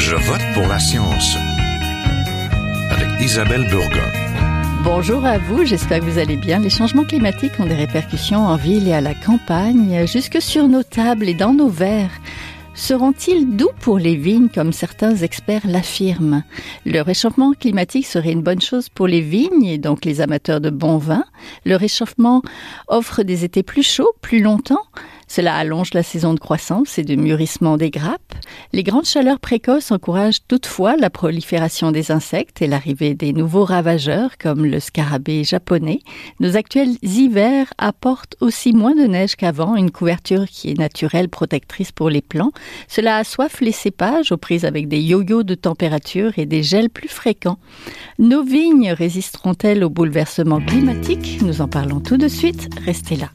Je vote pour la science avec Isabelle Burgon. Bonjour à vous, j'espère que vous allez bien. Les changements climatiques ont des répercussions en ville et à la campagne, jusque sur nos tables et dans nos verres. Seront-ils doux pour les vignes, comme certains experts l'affirment? Le réchauffement climatique serait une bonne chose pour les vignes et donc les amateurs de bon vin. Le réchauffement offre des étés plus chauds, plus longtemps. Cela allonge la saison de croissance et de mûrissement des grappes. Les grandes chaleurs précoces encouragent toutefois la prolifération des insectes et l'arrivée des nouveaux ravageurs comme le scarabée japonais. Nos actuels hivers apportent aussi moins de neige qu'avant, une couverture qui est naturelle, protectrice pour les plants. Cela assoiffe les cépages aux prises avec des yo-yo de température et des gels plus fréquents. Nos vignes résisteront-elles au bouleversement climatique? Nous en parlons tout de suite. Restez là.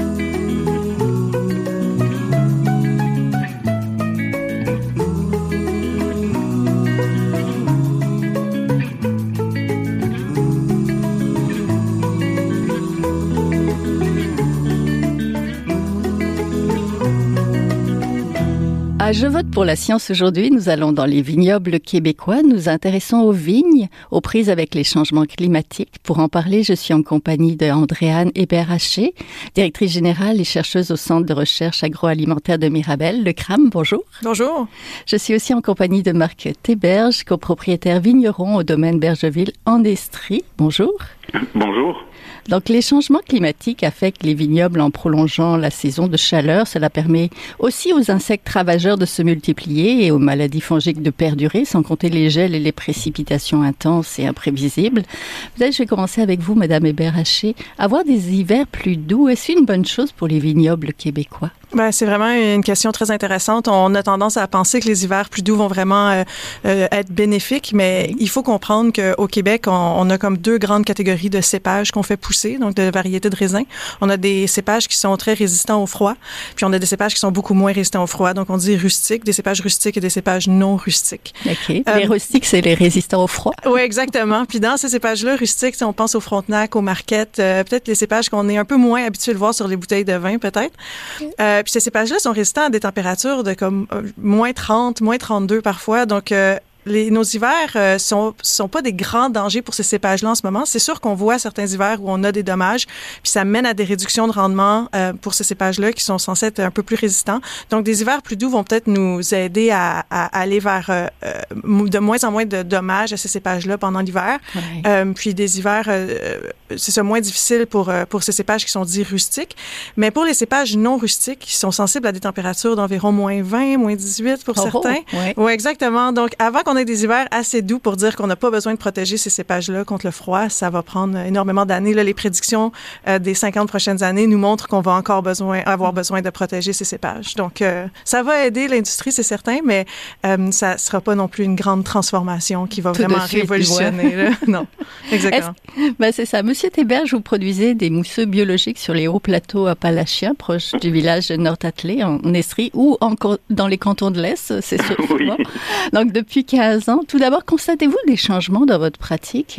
Je vote pour la science aujourd'hui. Nous allons dans les vignobles québécois. Nous intéressons aux vignes, aux prises avec les changements climatiques. Pour en parler, je suis en compagnie de Andréane Hébert-Haché, directrice générale et chercheuse au Centre de recherche agroalimentaire de Mirabel, le CRAM. Bonjour. Bonjour. Je suis aussi en compagnie de Marc Théberge, copropriétaire vigneron au domaine Bergeville en Estrie. Bonjour. Bonjour. Donc, les changements climatiques affectent les vignobles en prolongeant la saison de chaleur. Cela permet aussi aux insectes ravageurs de se multiplier et aux maladies fongiques de perdurer, sans compter les gels et les précipitations intenses et imprévisibles. Peut-être je vais commencer avec vous, Madame Hébert-Haché. Avoir des hivers plus doux, est-ce une bonne chose pour les vignobles québécois? C'est vraiment une question très intéressante. On a tendance à penser que les hivers plus doux vont vraiment être bénéfiques, mais il faut comprendre qu'au Québec, on a comme deux grandes catégories de cépages qu'on fait pousser, donc de variétés de raisins. On a des cépages qui sont très résistants au froid, puis on a des cépages qui sont beaucoup moins résistants au froid. Donc on dit rustiques, des cépages rustiques et des cépages non rustiques. OK. Les rustiques, c'est les résistants au froid? Oui, exactement. Puis dans ces cépages-là, rustiques, on pense aux Frontenac, aux Marquettes, peut-être les cépages qu'on est un peu moins habitué de voir sur les bouteilles de vin, peut-être. Puis ces cépages-là sont résistants à des températures de comme moins 30, moins 32 parfois. Donc, nos hivers sont pas des grands dangers pour ces cépages-là en ce moment. C'est sûr qu'on voit certains hivers où on a des dommages, puis ça mène à des réductions de rendement pour ces cépages-là qui sont censés être un peu plus résistants. Donc, des hivers plus doux vont peut-être nous aider à aller vers de moins en moins de dommages à ces cépages-là pendant l'hiver. Ouais. Puis des hivers, c'est ça, moins difficile pour ces cépages qui sont dits rustiques. Mais pour les cépages non rustiques, qui sont sensibles à des températures d'environ moins 20, moins 18 pour certains. Ouais. Oui, exactement. Donc, avant qu'on ait des hivers assez doux pour dire qu'on n'a pas besoin de protéger ces cépages-là contre le froid, ça va prendre énormément d'années. Là, les prédictions des 50 prochaines années nous montrent qu'on va encore avoir besoin de protéger ces cépages. Donc, ça va aider l'industrie, c'est certain, mais ça ne sera pas non plus une grande transformation qui va tout vraiment révolutionner. Là. Non, exactement. C'est ça. Monsieur Théberge, vous produisez des mousseux biologiques sur les hauts plateaux appalachiens, proches du village de Nord-Attelé, en Estrie, ou encore dans les cantons de l'Est, c'est sûr. Oui. Donc, depuis 15 ans, tout d'abord, constatez-vous des changements dans votre pratique?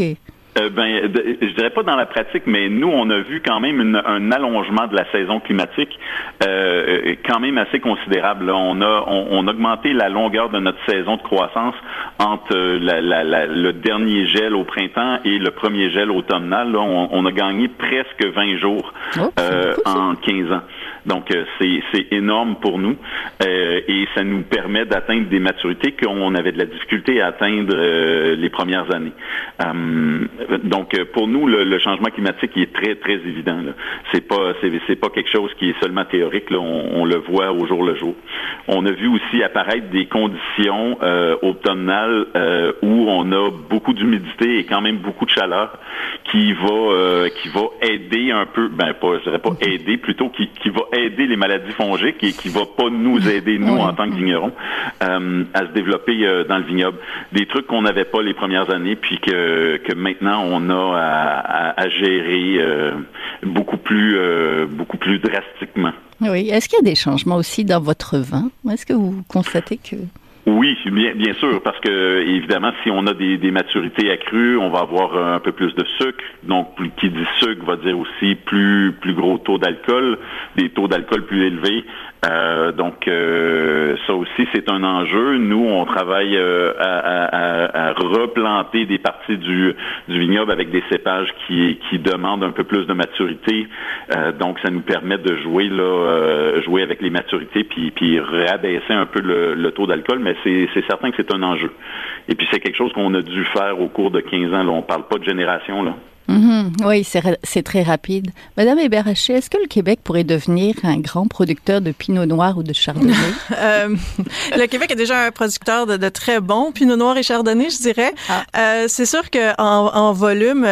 Je dirais pas dans la pratique, mais nous, on a vu quand même un allongement de la saison climatique quand même assez considérable. Là, on a augmenté la longueur de notre saison de croissance entre le dernier gel au printemps et le premier gel automnal. Là, on a gagné presque 20 jours en 15 ans. Donc, c'est énorme pour nous et ça nous permet d'atteindre des maturités qu'on avait de la difficulté à atteindre les premières années. Donc, pour nous, le changement climatique il est très, très évident. Là. C'est pas quelque chose qui est seulement théorique. Là. On le voit au jour le jour. On a vu aussi apparaître des conditions automnales où on a beaucoup d'humidité et quand même beaucoup de chaleur qui va aider un peu, je dirais pas aider, plutôt qui va aider les maladies fongiques et qui va pas nous aider, nous, en tant que vignerons, à se développer dans le vignoble. Des trucs qu'on n'avait pas les premières années, puis que maintenant on a à gérer beaucoup plus drastiquement. Oui. Est-ce qu'il y a des changements aussi dans votre vin? Est-ce que vous constatez que... Oui, bien sûr, parce que évidemment, si on a des maturités accrues, on va avoir un peu plus de sucre. Donc, qui dit sucre va dire aussi plus gros taux d'alcool, des taux d'alcool plus élevés. Donc, ça aussi, c'est un enjeu. Nous, on travaille à replanter des parties du vignoble avec des cépages qui demandent un peu plus de maturité. Donc, ça nous permet de jouer avec les maturités puis réabaisser un peu le taux d'alcool, mais c'est certain que c'est un enjeu. Et puis, c'est quelque chose qu'on a dû faire au cours de 15 ans. Là. On parle pas de génération, là. Oui, c'est très rapide. Madame Hébert-Haché, est-ce que le Québec pourrait devenir un grand producteur de pinot noir ou de chardonnay? Le Québec est déjà un producteur de très bons pinot noir et chardonnay, je dirais. C'est sûr qu'en volume,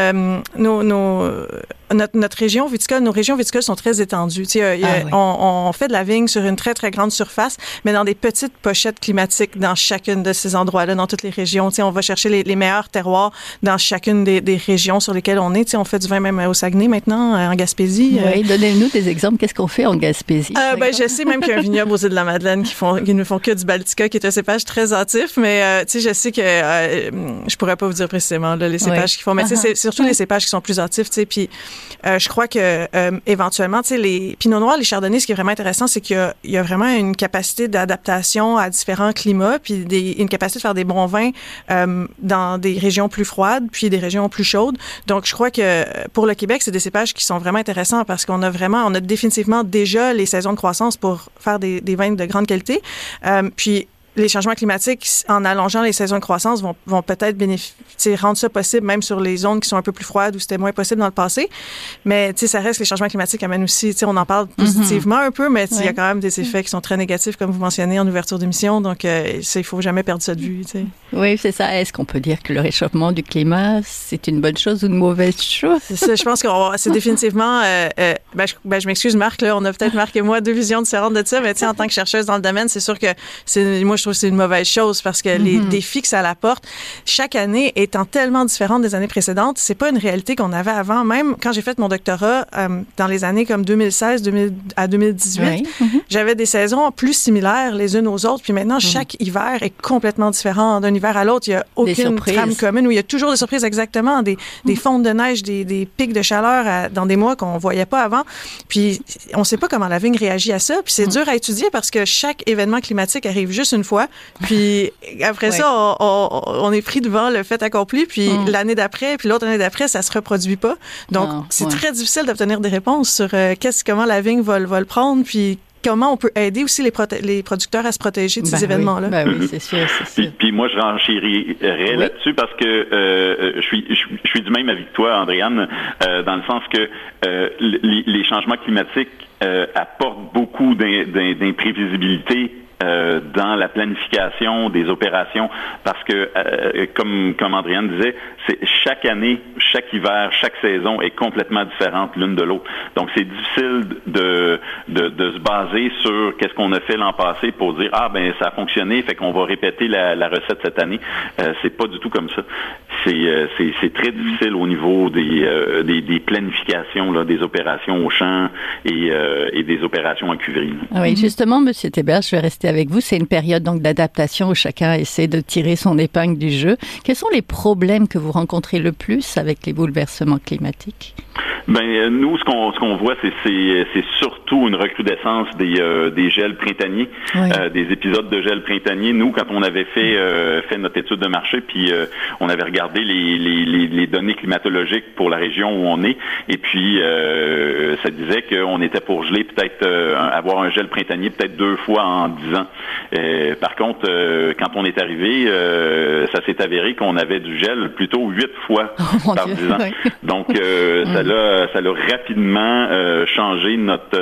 notre région viticole, nos régions viticoles sont très étendues. Oui. On fait de la vigne sur une très, très grande surface, mais dans des petites pochettes climatiques dans chacune de ces endroits-là, dans toutes les régions. On va chercher les meilleurs terroirs dans chacune des régions sur lesquelles on est. On fait du vin même au Saguenay maintenant, en Gaspésie. Oui, donnez-nous des exemples. Qu'est-ce qu'on fait en Gaspésie? Je sais même qu'il y a un vignoble aux Îles-de-la-Madeleine qui ne font que du Baltica, qui est un cépage très hâtif, mais je sais que je pourrais pas vous dire précisément là, les cépages qu'ils font, mais c'est surtout les cépages qui sont plus hâtifs, puis je crois que éventuellement, les pinots noirs, les chardonnays, ce qui est vraiment intéressant, c'est qu'il y a vraiment une capacité d'adaptation à différents climats, puis une capacité de faire des bons vins dans des régions plus froides, puis des régions plus chaudes. Donc, je crois que pour le Québec, c'est des cépages qui sont vraiment intéressants parce qu'on a définitivement déjà les saisons de croissance pour faire des vins de grande qualité. Puis les changements climatiques, en allongeant les saisons de croissance, vont peut-être rendre ça possible même sur les zones qui sont un peu plus froides où c'était moins possible dans le passé. Mais ça reste que les changements climatiques amènent aussi, on en parle positivement un peu, mais il y a quand même des effets qui sont très négatifs, comme vous mentionnez en ouverture d'émission. Donc, il faut jamais perdre ça de vue. Oui, c'est ça. Est-ce qu'on peut dire que le réchauffement du climat, c'est une bonne chose ou une mauvaise chose? C'est ça. Je pense que c'est définitivement... je m'excuse, Marc, là, on a peut-être, Marc et moi, deux visions différentes de ça, mais en tant que chercheuse dans le domaine, c'est sûr que moi, je trouve que c'est une mauvaise chose parce que les défis que ça apporte, chaque année étant tellement différente des années précédentes, c'est pas une réalité qu'on avait avant. Même quand j'ai fait mon doctorat dans les années comme 2016 à 2018, j'avais des saisons plus similaires les unes aux autres. Puis maintenant, chaque hiver est complètement différent d'un hiver à l'autre. Il y a aucune trame commune où il y a toujours des surprises exactement, des fontes de neige, des pics de chaleur dans des mois qu'on voyait pas avant. Puis on sait pas comment la vigne réagit à ça. Puis c'est dur à étudier parce que chaque événement climatique arrive juste une fois. Puis après ça, on est pris devant le fait accompli. Puis l'année d'après, puis l'autre année d'après, ça se reproduit pas. Donc, c'est très difficile d'obtenir des réponses sur comment la vigne va le prendre, puis comment on peut aider aussi les producteurs à se protéger de ces événements-là. Oui, c'est sûr. Puis moi, je renchérirais là-dessus parce que je suis du même avis que toi, Andréane, dans le sens que les changements climatiques apportent beaucoup d'imprévisibilité dans la planification des opérations parce que, comme Andréane disait, c'est chaque année, chaque hiver, chaque saison est complètement différente l'une de l'autre. Donc, c'est difficile de se baser sur qu'est-ce qu'on a fait l'an passé pour dire ça a fonctionné, fait qu'on va répéter la recette cette année. C'est pas du tout comme ça. C'est très difficile au niveau des planifications là, des opérations au champ et des opérations en cuverie. Oui, justement, M. Hébert, je vais rester avec vous. C'est une période donc d'adaptation où chacun essaie de tirer son épingle du jeu. Quels sont les problèmes que vous rencontrez le plus avec les bouleversements climatiques? Nous, ce qu'on voit, c'est surtout une recrudescence des gels printaniers, des épisodes de gel printanier. Nous, quand on avait fait notre étude de marché, puis on avait regardé les données climatologiques pour la région où on est, et puis ça disait qu'on était pour geler peut-être avoir un gel printanier peut-être 2 fois en 10 ans. Par contre, quand on est arrivé, ça s'est avéré qu'on avait du gel plutôt 8 fois par 10 ans. Donc, ça l'a rapidement changé notre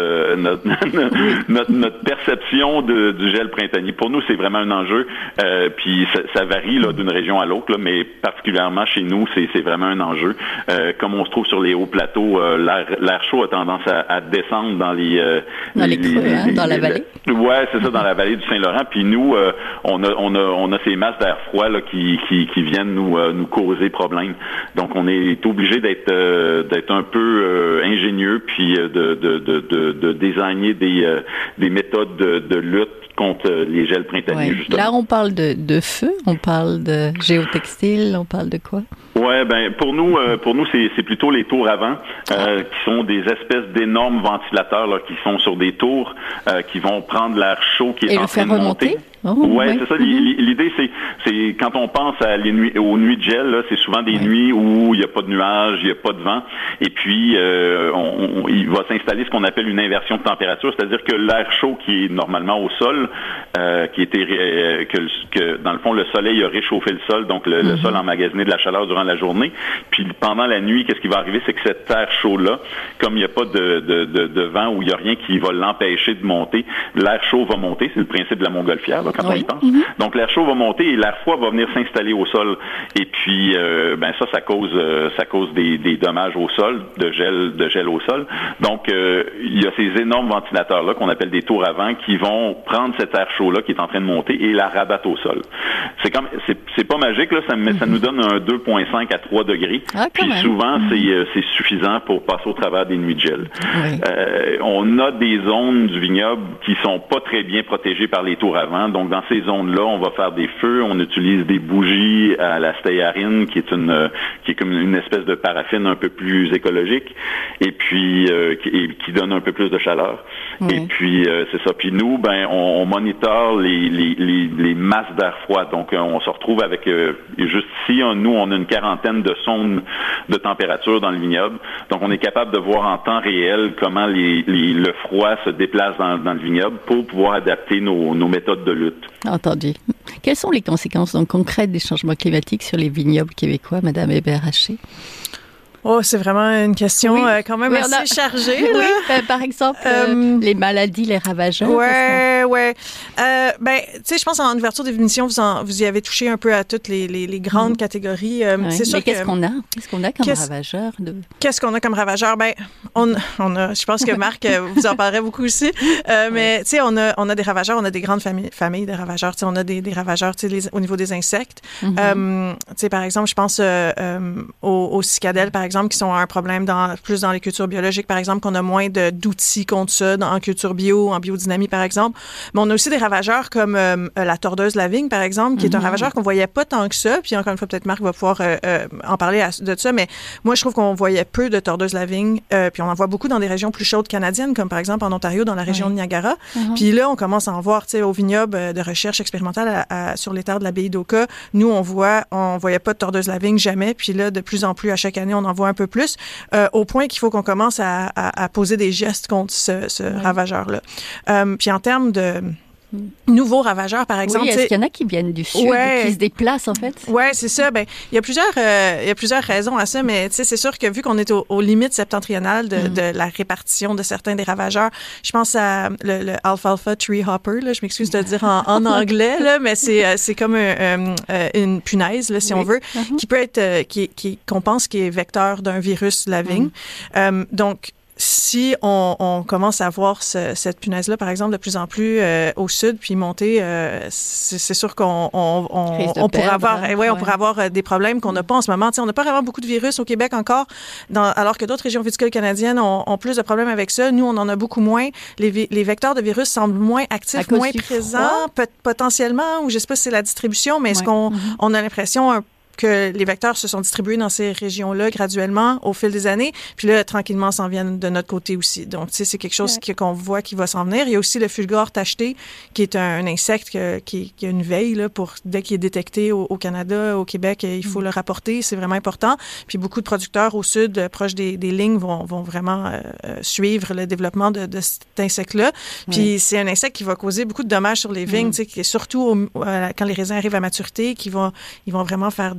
perception du gel printanier. Pour nous, c'est vraiment un enjeu. Puis ça varie là, d'une région à l'autre, là, mais particulièrement particulièrement chez nous, c'est vraiment un enjeu. Comme on se trouve sur les hauts plateaux, l'air chaud a tendance à descendre dans les creux, dans la vallée. Ouais, c'est ça, dans la vallée du Saint-Laurent. Puis nous, on a ces masses d'air froid là qui viennent nous causer problème. Donc on est obligé d'être un peu ingénieux, puis de désigner des méthodes de lutte contre les gels printaniers, ouais. justement. Là, on parle de feu, on parle de géotextile, on parle de quoi? Ouais, pour nous c'est plutôt les tours à vent qui sont des espèces d'énormes ventilateurs là, qui sont sur des tours qui vont prendre l'air chaud qui est en train de monter. Ouais, c'est ça. L'idée, c'est quand on pense aux nuits de gel, là, c'est souvent des nuits où il n'y a pas de nuages, il n'y a pas de vent, et puis il va s'installer ce qu'on appelle une inversion de température, c'est-à-dire que l'air chaud qui est normalement au sol, que dans le fond le soleil a réchauffé le sol, donc le sol a emmagasiné de la chaleur durant la journée, puis pendant la nuit, qu'est-ce qui va arriver, c'est que cet air chaud-là, comme il n'y a pas de vent ou il n'y a rien qui va l'empêcher de monter, l'air chaud va monter, c'est le principe de la montgolfière. Là, quand on y pense. Donc l'air chaud va monter et l'air froid va venir s'installer au sol. Et puis ça cause des dommages au sol, de gel au sol. Donc il y a ces énormes ventilateurs là qu'on appelle des tours à vent qui vont prendre cet air chaud là qui est en train de monter et la rabattre au sol. C'est pas magique là, ça nous donne un 2,5 à 3 degrés. Puis souvent c'est suffisant pour passer au travers des nuits de gel. Oui. On a des zones du vignoble qui sont pas très bien protégées par les tours à vent. Donc, dans ces zones-là, on va faire des feux, on utilise des bougies à la stéarine, qui est comme une espèce de paraffine un peu plus écologique, et puis qui donne un peu plus de chaleur. Oui. Et puis, c'est ça. Puis nous, on monitore les masses d'air froid. Donc, on se retrouve avec, juste ici, nous, on a une quarantaine de sondes de température dans le vignoble. Donc, on est capable de voir en temps réel comment le froid se déplace dans le vignoble pour pouvoir adapter nos méthodes de lutte. Entendu. Quelles sont les conséquences donc concrètes des changements climatiques sur les vignobles québécois, Madame Hébert-Haché? Oh, c'est vraiment une question quand même assez chargée. Là. Oui, par exemple, les maladies, les ravageurs. Ouais. Tu sais, je pense en ouverture d'émission, vous y avez touché un peu à toutes les grandes catégories. C'est sûr. Mais qu'est-ce qu'on a? Qu'est-ce qu'on a comme ravageurs? Qu'est-ce qu'on a comme ravageurs? On a, je pense que Marc vous en parlerait beaucoup aussi. Mais tu sais, on a des ravageurs, on a des grandes familles de ravageurs. Tu sais, on a des ravageurs, tu sais, au niveau des insectes. Tu sais, par exemple, je pense aux cicadelles, par exemple, qui sont un problème plus dans les cultures biologiques, par exemple, qu'on a moins d'outils contre ça en culture bio, en biodynamie, par exemple. Mais on a aussi des ravageurs comme la tordeuse la vigne, par exemple, qui est un ravageur qu'on voyait pas tant que ça. Puis encore une fois, peut-être Marc va pouvoir en parler de ça. Mais moi, je trouve qu'on voyait peu de tordeuse la vigne. Puis on en voit beaucoup dans des régions plus chaudes canadiennes, comme par exemple en Ontario, dans la région de Niagara. Puis là, on commence à en voir, tu sais, au vignoble de recherche expérimentale sur les terres de la baie d'Oka. Nous, on voyait pas de tordeuse la vigne jamais. Puis là, de plus en plus, à chaque année, on en voit un peu plus, au point qu'il faut qu'on commence à poser des gestes contre ce ravageur-là. Puis en termes de nouveaux ravageurs, par exemple. Oui, est-ce qu'il y en a qui viennent du sud, qui se déplacent, en fait? Oui, c'est ça. Il y a plusieurs raisons à ça, mais tu sais, c'est sûr que vu qu'on est aux limites septentrionales de la répartition de certains des ravageurs, je pense à le alfalfa tree hopper, là, je m'excuse de le dire en anglais, là, mais c'est comme une punaise, là, si on veut, qui peut être, qu'on pense qui est vecteur d'un virus de la vigne. Donc, si on commence à voir cette punaise-là, par exemple, de plus en plus au sud, puis monter, c'est sûr qu'on pourrait avoir des problèmes qu'on n'a pas en ce moment. T'sais, on n'a pas vraiment beaucoup de virus au Québec encore, alors que d'autres régions viticoles canadiennes ont plus de problèmes avec ça. Nous, on en a beaucoup moins. Les vecteurs de virus semblent moins actifs, moins présents, potentiellement, ou je ne sais pas si c'est la distribution, mais est-ce qu'on a l'impression que les vecteurs se sont distribués dans ces régions-là graduellement au fil des années, puis là, tranquillement, s'en viennent de notre côté aussi. Donc, tu sais, c'est quelque chose qu'on voit qui va s'en venir. Il y a aussi le fulgore tacheté, qui est un insecte qui a une veille, là, pour dès qu'il est détecté au Canada, au Québec, il faut le rapporter, c'est vraiment important. Puis beaucoup de producteurs au sud, proches des lignes, vont vraiment suivre le développement de cet insecte-là. Puis c'est un insecte qui va causer beaucoup de dommages sur les vignes, tu sais, surtout quand les raisins arrivent à maturité, ils vont vraiment faire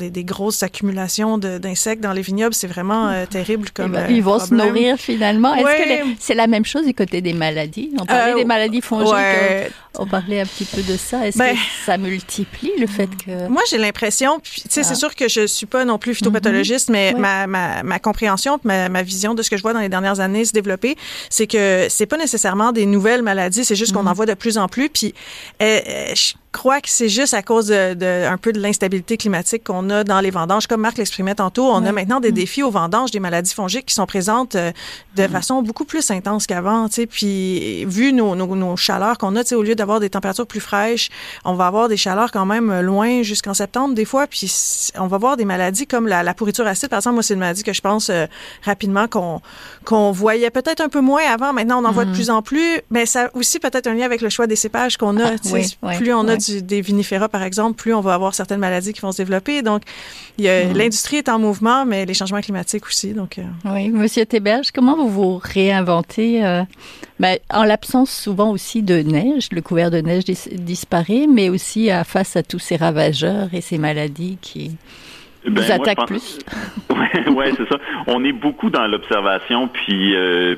des grosses accumulations d'insectes dans les vignobles. C'est vraiment terrible comme ils vont problème. se nourrir finalement. Est-ce que c'est la même chose du côté des maladies? On parlait des maladies fongiques. On parlait un petit peu de ça. Est-ce que ça multiplie le fait que... Moi, j'ai l'impression, c'est sûr que je suis pas non plus phytopathologiste, mais ma compréhension, ma vision de ce que je vois dans les dernières années se développer, c'est que c'est pas nécessairement des nouvelles maladies, c'est juste qu'on en voit de plus en plus. Puis je crois que c'est juste à cause un peu de l'instabilité climatique qu'on a dans les vendanges. Comme Marc l'exprimait tantôt, on a maintenant des défis aux vendanges, des maladies fongiques qui sont présentes de façon beaucoup plus intense qu'avant. Puis vu nos chaleurs qu'on a, au lieu d'avoir des températures plus fraîches, on va avoir des chaleurs quand même loin jusqu'en septembre des fois. Puis on va avoir des maladies comme la pourriture acide. Par exemple, moi, c'est une maladie que je pense rapidement qu'on voyait peut-être un peu moins avant. Maintenant, on en voit de plus en plus. Mais ça a aussi peut-être un lien avec le choix des cépages qu'on a. Plus on a des vinifera, par exemple, plus on va avoir certaines maladies qui vont se développer. Donc, l'industrie est en mouvement, mais les changements climatiques aussi. Donc, Oui, Monsieur Théberge, comment vous vous réinventez en l'absence souvent aussi de neige, le couvert de neige disparaît, mais aussi face à tous ces ravageurs et ces maladies qui vous attaquent plus. Ouais, c'est ça. On est beaucoup dans l'observation, puis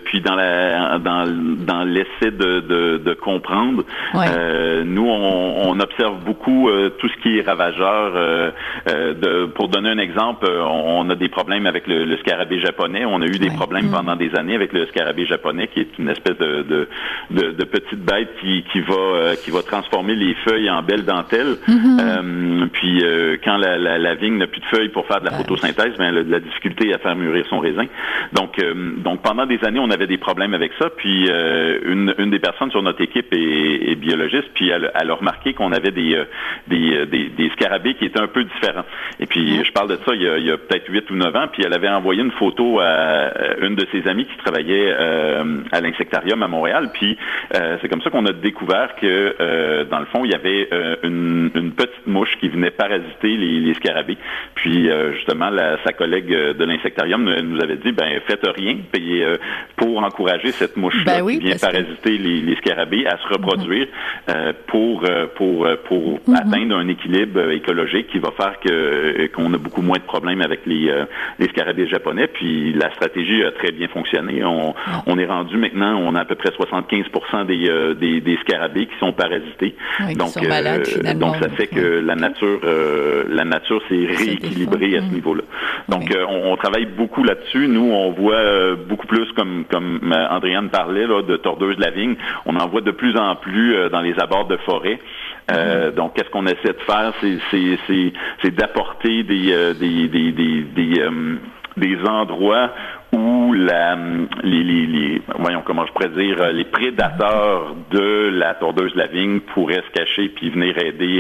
dans l'essai de comprendre. Ouais. Nous, on observe beaucoup tout ce qui est ravageur. Pour donner un exemple, on a des problèmes avec le scarabée japonais. On a eu des problèmes pendant des années avec le scarabée japonais, qui est une espèce de petite bête qui va transformer les feuilles en belles dentelles. Puis quand la vigne n'a plus de feuilles pour faire de la photosynthèse, elle a de la difficulté à faire mûrir son raisin. Donc pendant des années, on avait des problèmes avec ça. Puis une des personnes sur notre équipe est biologiste, puis elle a remarqué qu'on avait des scarabées qui étaient un peu différents. Et puis je parle de ça il y a peut-être 8 ou 9 ans, puis elle avait envoyé une photo à une de ses amies qui travaillait à l'insectarium à Montréal. Puis c'est comme ça qu'on a découvert que dans le fond, il y avait une petite mouche qui venait parasiter les scarabées. Puis justement, sa collègue de l'insectarium nous avait dit, faites rien, pour encourager cette mouche-là qui vient parasiter les scarabées à se reproduire pour atteindre un équilibre écologique qui va faire qu'on a beaucoup moins de problèmes avec les scarabées japonais. Puis la stratégie a très bien fonctionné. On est rendu maintenant, on a à peu près 75% des scarabées qui sont parasités. Oui, donc, qui sont malades, finalement. Donc ça fait que la nature s'est rééquilibrée à ce niveau-là. Donc on travaille beaucoup là-dessus. Nous, on voit beaucoup plus, comme Andréane parlait, là, de tordeuses de la vigne. On en voit de plus en plus dans les abords de forêt. Donc, qu'est-ce qu'on essaie de faire, c'est d'apporter des endroits où voyons comment je pourrais dire, les prédateurs de la tordeuse de la vigne pourraient se cacher puis venir aider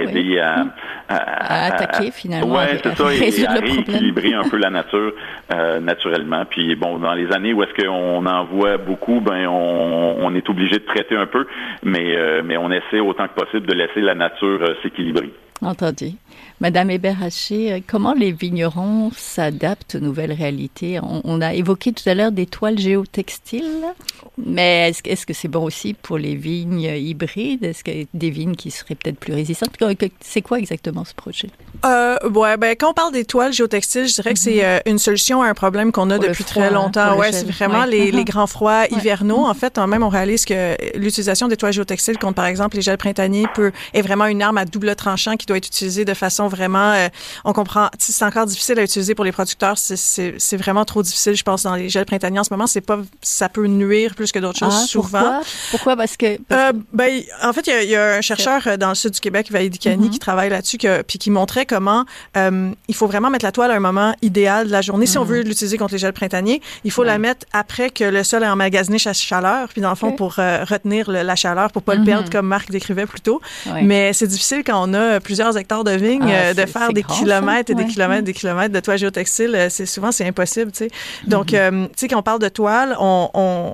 à attaquer finalement. Ouais, c'est ça, et à rééquilibrer un peu la nature naturellement. Puis bon, dans les années où est-ce qu'on en voit beaucoup, on est obligé de traiter un peu, mais on essaie autant que possible de laisser la nature s'équilibrer. Entendu. Madame Hébert-Haché, comment les vignerons s'adaptent aux nouvelles réalités? On a évoqué tout à l'heure des toiles géotextiles, mais est-ce que c'est bon aussi pour les vignes hybrides? Est-ce que des vignes qui seraient peut-être plus résistantes? C'est quoi exactement ce projet? Quand on parle des toiles géotextiles, je dirais que c'est une solution à un problème qu'on a depuis très longtemps. Ouais, c'est vraiment les grands froids hivernaux. En fait, même on réalise que l'utilisation des toiles géotextiles contre, par exemple, les gels printaniers est vraiment une arme à double tranchant qui doit être utilisée de façon vraiment, on comprend, c'est encore difficile à utiliser pour les producteurs. C'est vraiment trop difficile, je pense, dans les gels printaniers en ce moment. Ça peut nuire plus que d'autres choses souvent. Pourquoi? Parce que en fait, il y a un chercheur dans le sud du Québec, Vaïdi Kani, qui travaille là-dessus, puis qui montrait comment il faut vraiment mettre la toile à un moment idéal de la journée. Si on veut l'utiliser contre les gels printaniers, il faut la mettre après que le sol ait emmagasiné sa chaleur, puis dans le fond, pour retenir la chaleur, pour pas le perdre, comme Marc décrivait plus tôt. Mais c'est difficile quand on a plusieurs hectares de vignes, de faire des kilomètres et des kilomètres, des kilomètres de toile géotextile. C'est impossible, tu sais. Donc, tu sais, quand on parle de toile,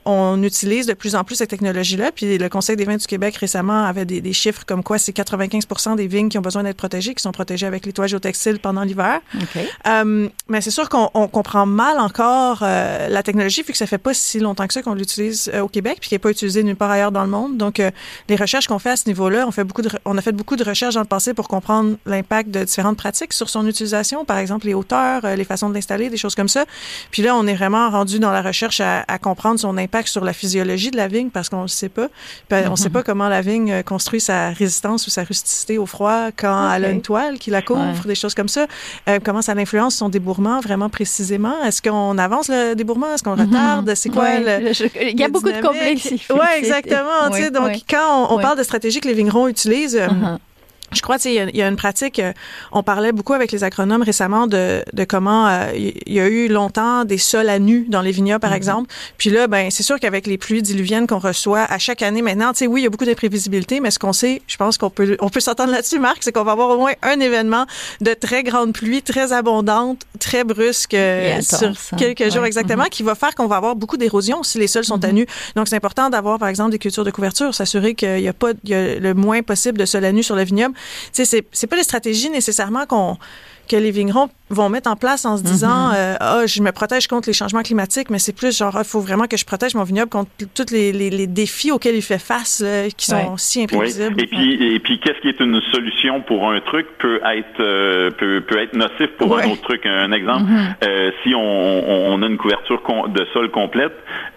on utilise de plus en plus cette technologie-là. Puis le Conseil des vins du Québec récemment avait des chiffres comme quoi c'est 95% des vignes qui ont besoin d'être protégées, qui sont protégées avec les toits géotextiles pendant l'hiver. Okay. Mais c'est sûr qu'on comprend mal encore la technologie, vu que ça fait pas si longtemps que ça qu'on l'utilise au Québec, puis qui n'est pas utilisée nulle part ailleurs dans le monde. Donc, les recherches qu'on fait à ce niveau-là, on a fait beaucoup de recherches dans le passé pour comprendre l'impact de différentes pratiques sur son utilisation, par exemple les hauteurs, les façons de l'installer, des choses comme ça. Puis là, on est vraiment rendu dans la recherche à comprendre son impact sur la physiologie de la vigne, parce qu'on ne sait pas. Puis, on ne sait pas comment la vigne construit sa résistance ou sa rusticité au froid quand elle a une toile qui la couvre, des choses comme ça. Comment ça influence son débourrement vraiment précisément? Est-ce qu'on avance le débourrement? Est-ce qu'on retarde? C'est quoi il y a beaucoup de complexité. Oui, exactement. Donc, quand on parle de stratégie que les vignerons utilisent, je crois, il y a une pratique, on parlait beaucoup avec les agronomes récemment de comment il y a eu longtemps des sols à nu dans les vignobles, par exemple. Puis là, c'est sûr qu'avec les pluies diluviennes qu'on reçoit à chaque année maintenant, oui, il y a beaucoup d'imprévisibilité, mais ce qu'on sait, je pense qu'on peut s'entendre là-dessus, Marc, c'est qu'on va avoir au moins un événement de très grande pluie, très abondante, très brusque sur quelques jours exactement, qui va faire qu'on va avoir beaucoup d'érosion si les sols sont à nu. Donc, c'est important d'avoir, par exemple, des cultures de couverture, s'assurer qu'il y a le moins possible de sol à nu sur le vignoble. C'est pas des stratégies nécessairement que les vignerons vont mettre en place en se disant je me protège contre les changements climatiques, mais c'est plus genre il faut vraiment que je protège mon vignoble contre tous les défis auxquels il fait face qui sont si imprévisibles. Oui. Et puis qu'est-ce qui est une solution pour un truc peut être nocif pour un autre truc. Un exemple, si on a une couverture de sol complète,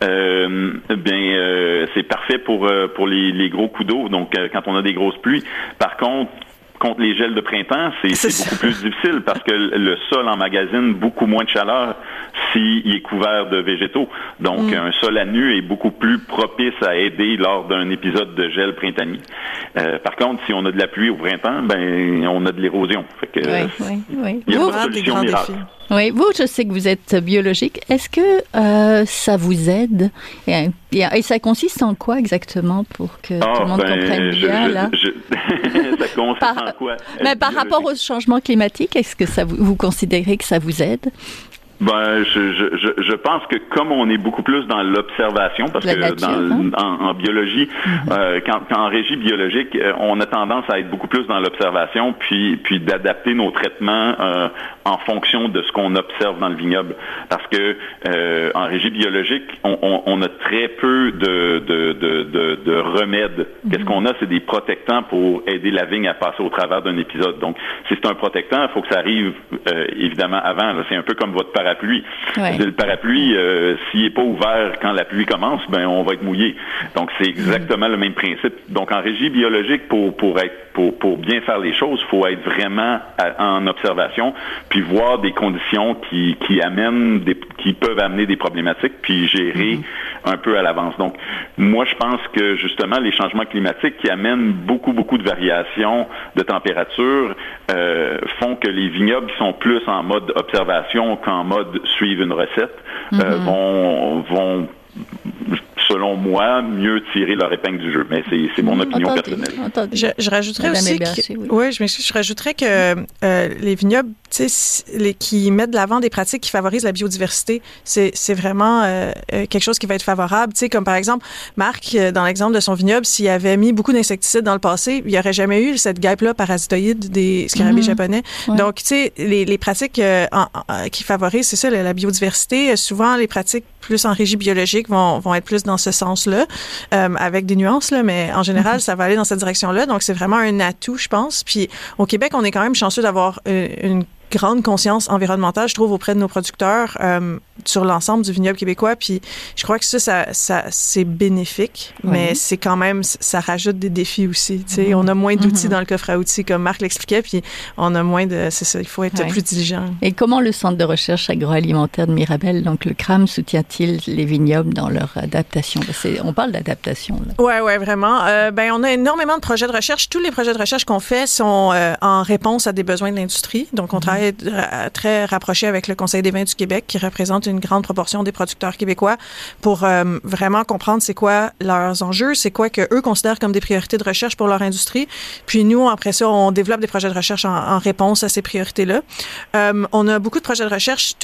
c'est parfait pour les gros coups d'eau. Donc quand on a des grosses pluies. Par contre les gels de printemps, c'est beaucoup plus difficile parce que le sol emmagasine beaucoup moins de chaleur s'il est couvert de végétaux. Donc, un sol à nu est beaucoup plus propice à aider lors d'un épisode de gel printanier. Par contre, si on a de la pluie au printemps, on a de l'érosion. Fait que, il y a pas de solution miracle. Oui, vous, je sais que vous êtes biologique. Est-ce que ça vous aide? Et ça consiste en quoi exactement pour que tout le monde comprenne bien, là? Ça consiste en quoi? Par rapport au changement climatique, est-ce que vous considérez que ça vous aide? Je pense que comme on est beaucoup plus dans l'observation, parce que en biologie, quand en régie biologique, on a tendance à être beaucoup plus dans l'observation, puis d'adapter nos traitements en fonction de ce qu'on observe dans le vignoble. Parce que en régie biologique, on a très peu de remèdes. Qu'est-ce qu'on a? C'est des protectants pour aider la vigne à passer au travers d'un épisode. Donc, si c'est un protectant, il faut que ça arrive évidemment avant. Là. C'est un peu comme votre parapluie. Le parapluie, s'il n'est pas ouvert quand la pluie commence, on va être mouillé. Donc, c'est exactement le même principe. Donc, en régie biologique, pour bien faire les choses, il faut être vraiment en observation, puis voir des conditions qui peuvent amener des problématiques, puis gérer un peu à l'avance. Donc, moi, je pense que justement, les changements climatiques qui amènent beaucoup de variations de température font que les vignobles qui sont plus en mode observation qu'en mode suivre une recette vont selon moi, mieux tirer leur épingle du jeu. Mais c'est mon opinion personnelle. Je rajouterais aussi je rajouterais que les vignobles, qui mettent de l'avant des pratiques qui favorisent la biodiversité, c'est vraiment quelque chose qui va être favorable. Tu sais, comme par exemple, Marc, dans l'exemple de son vignoble, s'il avait mis beaucoup d'insecticides dans le passé, il n'y aurait jamais eu cette guêpe-là parasitoïde des scarabées japonais. Ouais. Donc, tu sais, les pratiques qui favorisent, c'est ça, la biodiversité. Souvent, les pratiques plus en régie biologique vont être plus dans ce sens-là, avec des nuances, là, mais en général, ça va aller dans cette direction-là. Donc, c'est vraiment un atout, je pense. Puis, au Québec, on est quand même chanceux d'avoir une grande conscience environnementale, je trouve, auprès de nos producteurs sur l'ensemble du vignoble québécois. Puis je crois que ça c'est bénéfique, mais c'est quand même, ça rajoute des défis aussi. Tu sais, on a moins d'outils dans le coffre à outils, comme Marc l'expliquait, puis on a moins de... C'est ça, il faut être plus diligent. Et comment le Centre de recherche agroalimentaire de Mirabel, donc le CRAM, soutient-il les vignobles dans leur adaptation? On parle d'adaptation, là. Oui, vraiment. On a énormément de projets de recherche. Tous les projets de recherche qu'on fait sont en réponse à des besoins de l'industrie. Donc, on travaille très rapproché avec le Conseil des vins du Québec, qui représente une grande proportion des producteurs québécois, pour vraiment comprendre c'est quoi leurs enjeux, c'est quoi que eux considèrent comme des priorités de recherche pour leur industrie. Puis nous, après ça, on développe des projets de recherche en réponse à ces priorités-là. On a beaucoup de projets de recherche,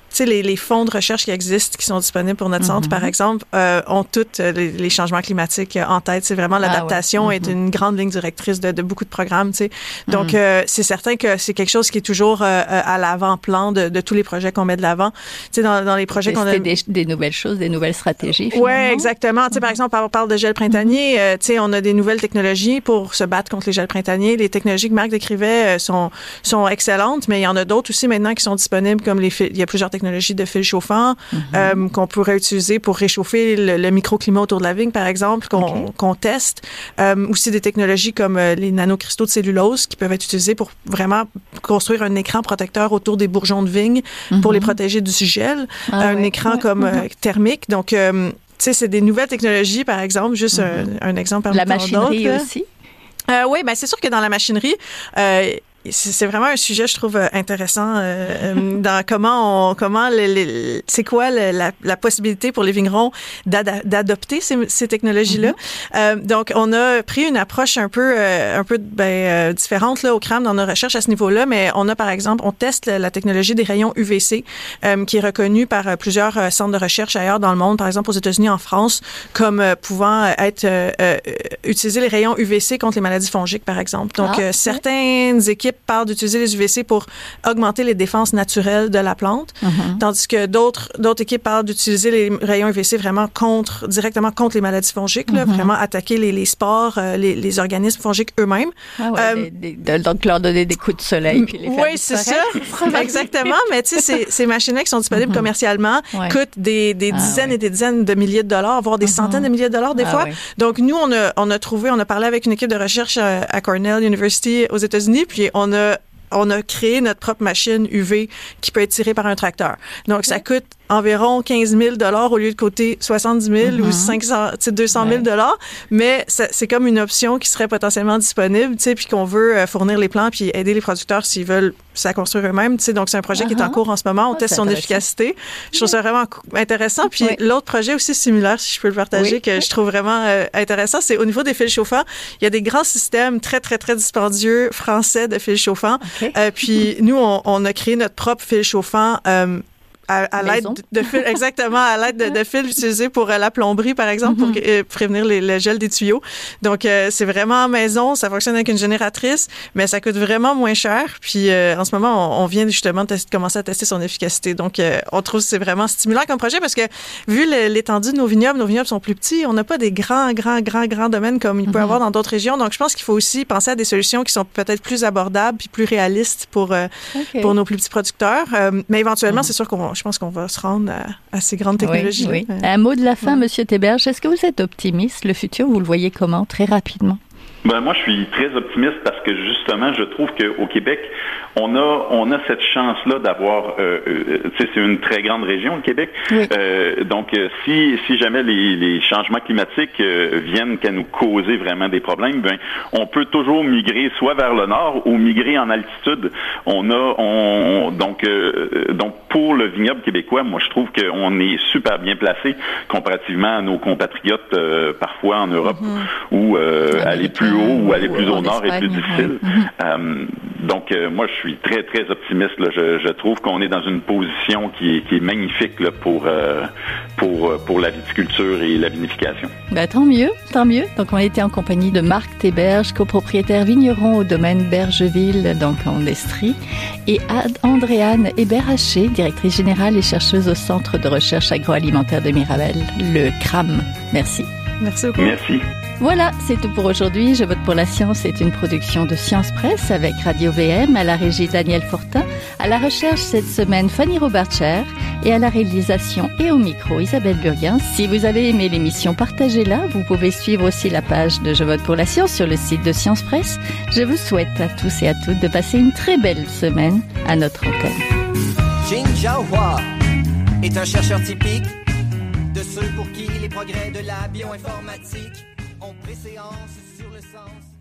sais, les fonds de recherche qui existent, qui sont disponibles pour notre centre, par exemple, ont tous les changements climatiques en tête. C'est vraiment l'adaptation est une grande ligne directrice de beaucoup de programmes, tu sais. Donc, c'est certain que c'est quelque chose qui est toujours à l'avant-plan de tous les projets qu'on met de l'avant. Tu sais, dans les projets qu'on a... des nouvelles choses, des nouvelles stratégies, Oui, exactement. Tu sais, par exemple, on parle de gel printanier. Tu sais, on a des nouvelles technologies pour se battre contre les gels printaniers. Les technologies que Marc décrivait sont excellentes, mais il y en a d'autres aussi maintenant qui sont disponibles, comme il y a plusieurs technologies de fils chauffants qu'on pourrait utiliser pour réchauffer le microclimat autour de la vigne, par exemple, qu'on teste. Aussi des technologies comme les nanocristaux de cellulose qui peuvent être utilisés pour vraiment construire un écran protecteur autour des bourgeons de vigne pour les protéger du gel. Un écran comme thermique. Donc, tu sais, c'est des nouvelles technologies, par exemple, juste un exemple parmi la machinerie d'autres, aussi? Oui, ben c'est sûr que dans la machinerie, c'est vraiment un sujet, je trouve, intéressant dans comment c'est quoi la possibilité pour les vignerons d'adopter ces technologies-là. Donc, on a pris une approche un peu différente là au CRAM dans nos recherches à ce niveau-là, mais on a, par exemple, on teste la technologie des rayons UVC qui est reconnue par plusieurs centres de recherche ailleurs dans le monde, par exemple aux États-Unis, en France, comme pouvant être utiliser les rayons UVC contre les maladies fongiques, par exemple. Donc, certaines équipes parlent d'utiliser les UVC pour augmenter les défenses naturelles de la plante, tandis que d'autres équipes parlent d'utiliser les rayons UVC vraiment directement contre les maladies fongiques, là, vraiment attaquer les spores, les organismes fongiques eux-mêmes. Donc, leur donner des coups de soleil puis les faire oui, c'est ça. Exactement. Mais tu sais, ces machines-là qui sont disponibles commercialement coûtent des dizaines et des dizaines de milliers de dollars, voire des centaines de milliers de dollars des fois. Oui. Donc, nous, on a parlé avec une équipe de recherche à Cornell University aux États-Unis, puis on a créé notre propre machine UV qui peut être tirée par un tracteur. Donc, ça coûte environ 15 000 $ au lieu de coûter 70 000 ou 200 000 $. Mais c'est comme une option qui serait potentiellement disponible, tu sais, puis qu'on veut fournir les plants puis aider les producteurs s'ils veulent ça construire eux-mêmes. Tu sais, donc, c'est un projet qui est en cours en ce moment. On teste son efficacité. Je trouve ça vraiment intéressant. Puis l'autre projet aussi similaire, si je peux le partager, que je trouve vraiment intéressant, c'est au niveau des fils chauffants. Il y a des grands systèmes très, très, très dispendieux français de fils chauffants. Puis nous, on a créé notre propre fil chauffant à l'aide de fils, exactement, à l'aide de fils utilisés pour la plomberie, par exemple, pour prévenir le gel des tuyaux. Donc, c'est vraiment à maison, ça fonctionne avec une génératrice, mais ça coûte vraiment moins cher. Puis, en ce moment, on vient justement de commencer à tester son efficacité. Donc, on trouve que c'est vraiment stimulant comme projet parce que, vu l'étendue de nos vignobles sont plus petits. On n'a pas des grands domaines comme il peut y avoir dans d'autres régions. Donc, je pense qu'il faut aussi penser à des solutions qui sont peut-être plus abordables puis plus réalistes pour nos plus petits producteurs. Mais éventuellement, c'est sûr je pense qu'on va se rendre à ces grandes technologies. Oui. Un mot de la fin, Monsieur Théberge. Est-ce que vous êtes optimiste? Le futur, vous le voyez comment? Très rapidement. Ben, moi, je suis très optimiste parce que, justement, je trouve qu'au Québec, on a cette chance-là d'avoir, tu sais, c'est une très grande région, le Québec. Oui. Donc, si jamais les changements climatiques viennent qu'à nous causer vraiment des problèmes, ben, on peut toujours migrer soit vers le nord ou migrer en altitude. Donc, pour le vignoble québécois, moi, je trouve qu'on est super bien placé comparativement à nos compatriotes, parfois en Europe, où aller plus haut ou aller plus au nord est plus difficile. Donc, moi, je suis très, très optimiste. Là. Je trouve qu'on est dans une position qui est magnifique là, pour la viticulture et la vinification. Ben, tant mieux. Donc, on était en compagnie de Marc Théberge, copropriétaire vigneron au domaine Bergeville, donc en Estrie, et Andréane Hébert-Haché, directrice générale et chercheuse au Centre de recherche agroalimentaire de Mirabel, le CRAM. Merci. Merci beaucoup. Merci. Voilà, c'est tout pour aujourd'hui. Je vote pour la science est une production de Science Presse avec Radio VM, à la régie Daniel Fortin, à la recherche cette semaine Fanny Robarcher et à la réalisation et au micro Isabelle Burguin. Si vous avez aimé l'émission, partagez-la. Vous pouvez suivre aussi la page de Je vote pour la science sur le site de Science Presse. Je vous souhaite à tous et à toutes de passer une très belle semaine à notre antenne. Jin Jiahua est un chercheur typique de ceux pour qui les progrès de la bioinformatique ont préséance sur le sens.